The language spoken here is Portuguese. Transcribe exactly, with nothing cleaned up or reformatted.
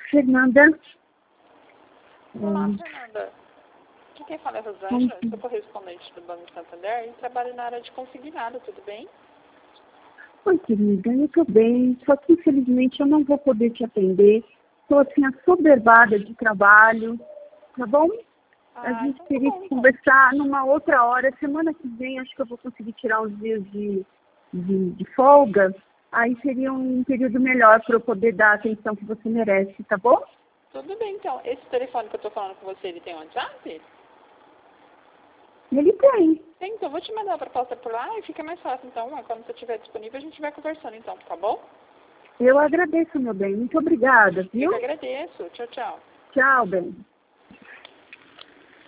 Fernanda. Olá, Hum, Fernanda. Aqui quem fala é Rosângela, hum, sou correspondente do Banco Santander e trabalho na área de consignado, tudo bem? Oi, querida, eu tô bem, só que infelizmente eu não vou poder te atender. Estou assim, assoberbada de trabalho, tá bom? A Ah, gente então tá teria bom, que então. conversar numa outra hora. Semana que vem acho que eu vou conseguir tirar uns dias de, de, de folga. Aí seria um período melhor para eu poder dar a atenção que você merece, tá bom? Tudo bem, então. Esse telefone que eu tô falando com você, ele tem WhatsApp? Ele tem. Tem, então eu vou te mandar a proposta por lá e fica mais fácil, então. Quando você estiver disponível, a gente vai conversando, então, tá bom? Eu agradeço, meu bem. Muito obrigada, Eu viu? que agradeço. Tchau, tchau. Tchau, bem.